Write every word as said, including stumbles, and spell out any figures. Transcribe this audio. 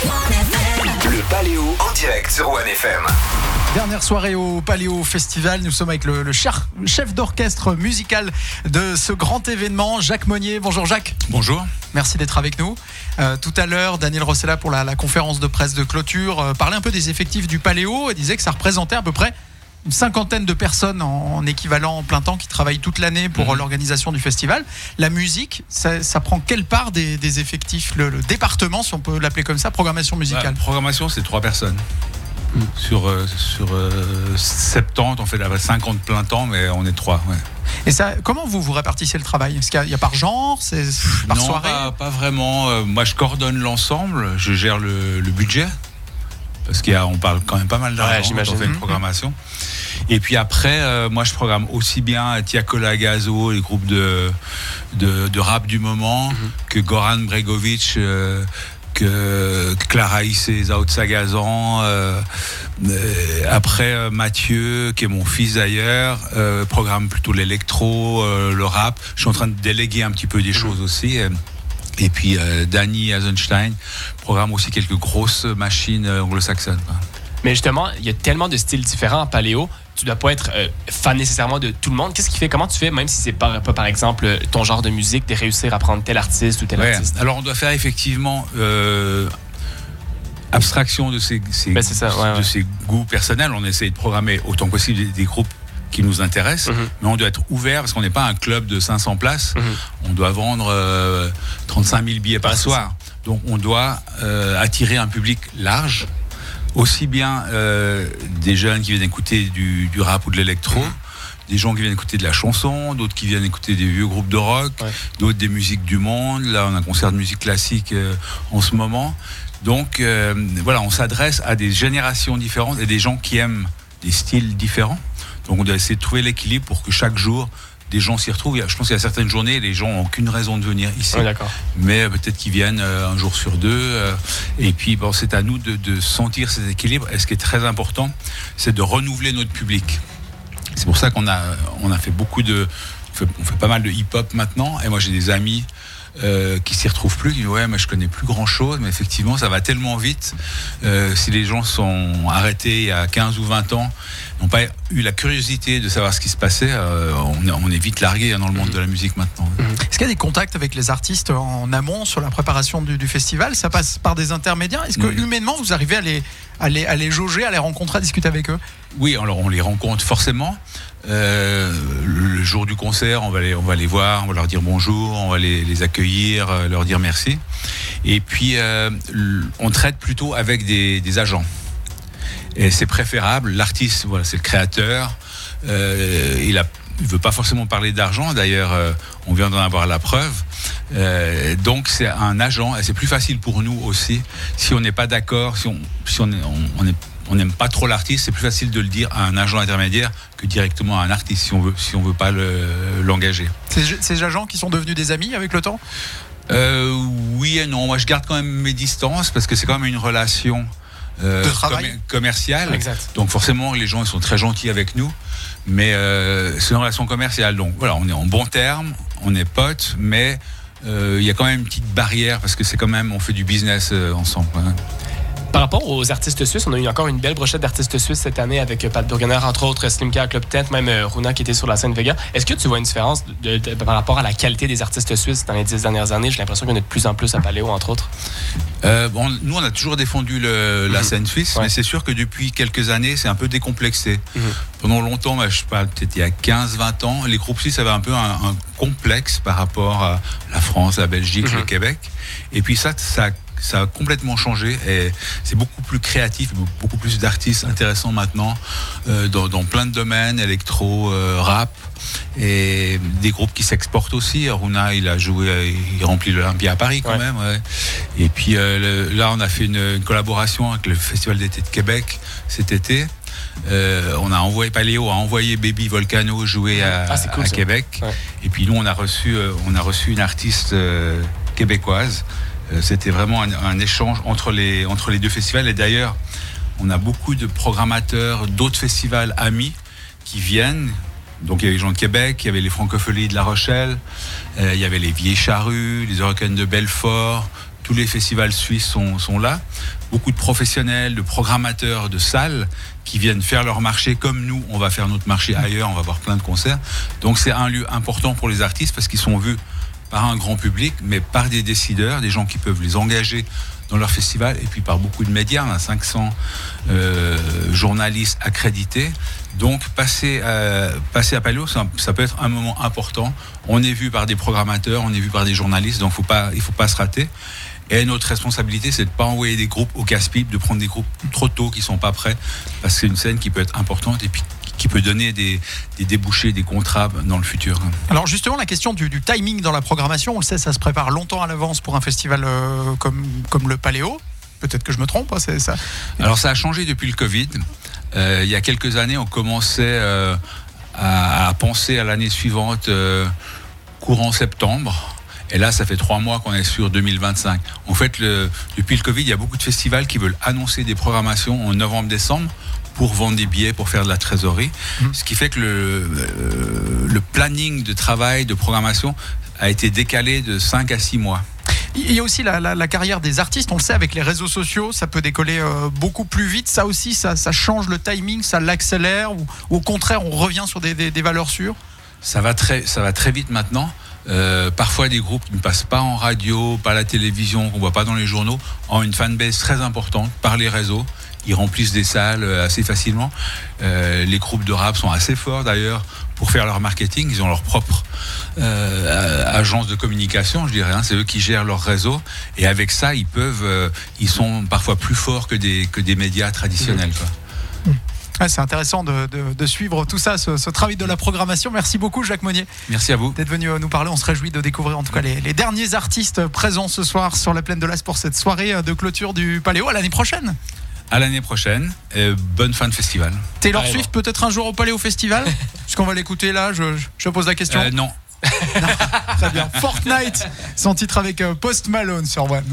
Le Paléo en direct sur One F M. Dernière soirée au Paléo Festival, nous sommes avec le, le chef, chef d'orchestre musical de ce grand événement, Jacques Monnier. Bonjour Jacques. Bonjour. Merci d'être avec nous. Euh, tout à l'heure, Daniel Rossella pour la, la conférence de presse de clôture euh, parlait un peu des effectifs du Paléo et disait que ça représentait à peu près une cinquantaine de personnes en, en équivalent en plein temps qui travaillent toute l'année pour mmh. l'organisation du festival. La musique, ça, ça prend quelle part des, des effectifs, le, le département, si on peut l'appeler comme ça, programmation musicale? Ouais, programmation, c'est trois personnes. Mmh. Sur, euh, sur euh, soixante-dix, on fait cinquante plein temps, mais on est trois. Ouais. Et ça, comment vous vous répartissez le travail? Est-ce qu'il y a, y a par genre, c'est par non, soirée? pas, pas vraiment. Euh, moi, je coordonne l'ensemble, je gère le, le budget. Parce qu'on parle quand même pas mal d'argent ouais, quand on fait une programmation. Et puis après, euh, moi je programme aussi bien Tiakola Gazo, les groupes de, de, de rap du moment, mm-hmm. que Goran Bregovic, euh, que Clara Issé, Zao Sagazan. Euh, euh, après, euh, Mathieu, qui est mon fils d'ailleurs, euh, programme plutôt l'électro, euh, le rap. Je suis en train de déléguer un petit peu des mm-hmm. choses aussi. Euh, Et puis euh, Danny Eisenstein programme aussi quelques grosses machines euh, anglo-saxonnes. Mais justement, il y a tellement de styles différents en paléo. Tu dois pas être euh, fan nécessairement de tout le monde. Qu'est-ce qui fait, comment tu fais, même si c'est pas, pas par exemple ton genre de musique, de réussir à prendre tel artiste ou tel ouais, artiste? Alors on doit faire effectivement euh, abstraction de ses, ses, ben c'est ça, ouais, de ouais. ses goûts personnels. On essaie de programmer autant que possible des, des groupes qui nous intéressent, mm-hmm. mais on doit être ouvert parce qu'on n'est pas un club de cinq cents places. Mm-hmm. On doit vendre euh, trente-cinq mille billets par ah, soir. Donc on doit euh, attirer un public large, aussi bien euh, des jeunes qui viennent écouter du, du rap ou de l'électro, mm-hmm. des gens qui viennent écouter de la chanson, d'autres qui viennent écouter des vieux groupes de rock, ouais. d'autres des musiques du monde. Là on a un concert de musique classique euh, en ce moment. Donc euh, voilà, on s'adresse à des générations différentes et des gens qui aiment des styles différents. Donc on doit essayer de trouver l'équilibre pour que chaque jour des gens s'y retrouvent. Je pense qu'il y a certaines journées, les gens n'ont aucune raison de venir ici. Oui, d'accord. Mais peut-être qu'ils viennent un jour sur deux. Et puis bon, c'est à nous de, de sentir cet équilibre. Et ce qui est très important, c'est de renouveler notre public. C'est pour ça qu'on a, on a fait beaucoup de... On fait, on fait pas mal de hip-hop maintenant. Et moi j'ai des amis Euh, qui s'y retrouvent plus, qui disent ouais mais je connais plus grand chose, mais effectivement ça va tellement vite. Euh, si les gens sont arrêtés il y a quinze ou vingt ans, n'ont pas eu la curiosité de savoir ce qui se passait, euh, on, on est vite largué hein, dans le monde de la musique maintenant. Est-ce qu'il y a des contacts avec les artistes en amont sur la préparation du, du festival? Ça passe par des intermédiaires? Est-ce que oui. humainement vous arrivez à les, à, les, à les jauger, à les rencontrer, à discuter avec eux? Oui, alors on les rencontre forcément. Euh, le jour du concert, on va les, on va les voir, on va leur dire bonjour, on va les, les accueillir, leur dire merci. Et puis, euh, on traite plutôt avec des, des agents. Et c'est préférable. L'artiste, voilà, c'est le créateur. Euh, il a, il veut pas forcément parler d'argent. D'ailleurs, euh, on vient d'en avoir la preuve. Euh, donc, c'est un agent. Et c'est plus facile pour nous aussi. Si on n'est pas d'accord, si on, si on, on, on est on n'aime pas trop l'artiste, c'est plus facile de le dire à un agent intermédiaire que directement à un artiste si on veut, si on veut pas le, l'engager. Ces, ces agents qui sont devenus des amis avec le temps? euh, Oui et non. Moi, je garde quand même mes distances parce que c'est quand même une relation euh, de travail com- commerciale. Exact. Donc forcément, les gens ils sont très gentils avec nous, mais euh, c'est une relation commerciale. Donc voilà, on est en bons termes, on est potes, mais il euh, y a quand même une petite barrière parce que c'est quand même, on fait du business euh, ensemble. Hein. Par rapport aux artistes suisses, on a eu encore une belle brochette d'artistes suisses cette année avec Pat Burgener, entre autres, Slimka, Club Tent, même Runa qui était sur la scène Vega. Est-ce que tu vois une différence de, de, de, par rapport à la qualité des artistes suisses dans les dix dernières années? J'ai l'impression qu'il y en a de plus en plus à Paléo, entre autres. Euh, bon, nous, on a toujours défendu le, la scène suisse, ouais. mais c'est sûr que depuis quelques années, c'est un peu décomplexé. Mm-hmm. Pendant longtemps, bah, je sais pas, peut-être il y a quinze vingt ans, les groupes suisses avaient un peu un, un complexe par rapport à la France, la Belgique, mm-hmm. le Québec. Et puis ça, ça Ça a complètement changé et c'est beaucoup plus créatif, beaucoup plus d'artistes intéressants maintenant euh, dans, dans plein de domaines, électro, euh, rap et des groupes qui s'exportent aussi. Runa, il a joué, il remplit l'Olympia à Paris quand ouais. même. Ouais. Et puis euh, le, là, on a fait une, une collaboration avec le Festival d'été de Québec cet été. Euh, on a envoyé Paléo a envoyé Baby Volcano jouer à, ah, cool, à Québec. Ouais. Et puis nous, on a reçu, euh, on a reçu une artiste euh, québécoise. C'était vraiment un, un échange entre les, entre les deux festivals. Et d'ailleurs, on a beaucoup de programmateurs d'autres festivals amis qui viennent. Donc il y avait les gens de Québec, il y avait les Francopholies de La Rochelle, euh, il y avait les Vieilles Charrues, les Hurricanes de Belfort, tous les festivals suisses sont, sont là. Beaucoup de professionnels, de programmateurs, de salles qui viennent faire leur marché comme nous, on va faire notre marché ailleurs, on va voir plein de concerts. Donc c'est un lieu important pour les artistes parce qu'ils sont vus par un grand public, mais par des décideurs, des gens qui peuvent les engager dans leur festival, et puis par beaucoup de médias, on a cinq cents euh, journalistes accrédités. Donc passer à, passer à Paléo, ça, ça peut être un moment important. On est vu par des programmateurs, on est vu par des journalistes, donc faut pas, il ne faut pas se rater. Et notre responsabilité, c'est de ne pas envoyer des groupes au casse-pipe, de prendre des groupes trop tôt qui ne sont pas prêts, parce que c'est une scène qui peut être importante et puis qui peut donner des, des débouchés, des contrats dans le futur. Alors justement, la question du, du timing dans la programmation, on le sait, ça se prépare longtemps à l'avance pour un festival euh, comme, comme le Paléo. Peut-être que je me trompe, hein, c'est ça. Alors ça a changé depuis le Covid. Euh, il y a quelques années, on commençait euh, à, à penser à l'année suivante, euh, courant septembre. Et là, ça fait trois mois qu'on est sur deux mille vingt-cinq. En fait, le, depuis le Covid, il y a beaucoup de festivals qui veulent annoncer des programmations en novembre-décembre pour vendre des billets, pour faire de la trésorerie. Mmh. Ce qui fait que le, euh, le planning de travail, de programmation a été décalé de cinq à six mois. Il y a aussi la, la, la carrière des artistes, on le sait, avec les réseaux sociaux, ça peut décoller euh, beaucoup plus vite. Ça aussi, ça, ça change le timing, ça l'accélère, ou, ou au contraire, on revient sur des, des, des valeurs sûres? Ça va très, ça va très vite maintenant. Euh, parfois des groupes qui ne passent pas en radio, pas à la télévision, qu'on ne voit pas dans les journaux, ont une fanbase très importante par les réseaux. Ils remplissent des salles assez facilement. Euh, les groupes de rap sont assez forts d'ailleurs pour faire leur marketing. Ils ont leur propre euh, agence de communication, je dirais. Hein. C'est eux qui gèrent leur réseau. Et avec ça, ils peuvent, euh, ils sont parfois plus forts que des, que des médias traditionnels. Quoi. Ouais, c'est intéressant de, de, de suivre tout ça, ce, ce travail de la programmation. Merci beaucoup, Jacques Monnier. Merci à vous d'être venu nous parler. On se réjouit de découvrir en tout cas les, les derniers artistes présents ce soir sur la plaine de l'As pour cette soirée de clôture du Paléo. À l'année prochaine. À l'année prochaine. Et bonne fin de festival. Taylor Swift peut-être un jour au Paléo Festival? Puisqu'on va l'écouter là, je, je pose la question. Euh, non. non. Très bien. Fortnite, son titre avec Post Malone sur One.